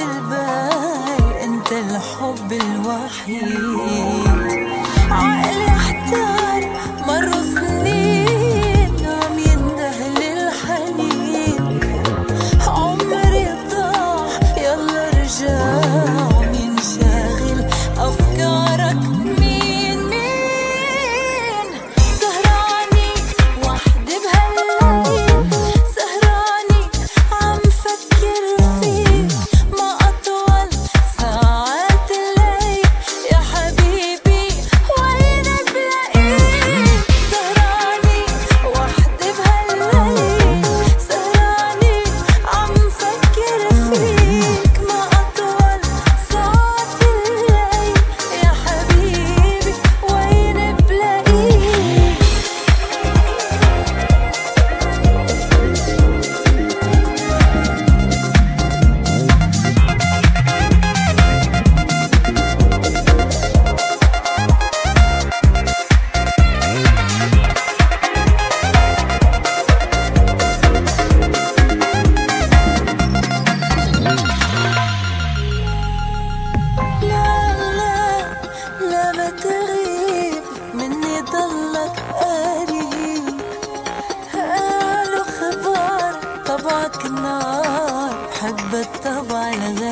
البال، انت الحب الوحيد. عقلي احتار، مروا سنين عم ينده للحنين. عمري ضاع يلا رجع، عم ينشغل افكارك. مين سهراني وحدي بهالليل، سهراني عم فكر فيك. ما اطول ساعات الليل يا حبيبي، وين بلاقيك؟ سهراني وحدي بهالليل، سهراني عم فكر فيك. ما اطول ساعات الليل يا حبيبي، وين بلاقيك؟ لا ما تغيب مني، ضلك قريب. قالوا خبار طبعك نار، بحب الطبع الغريب.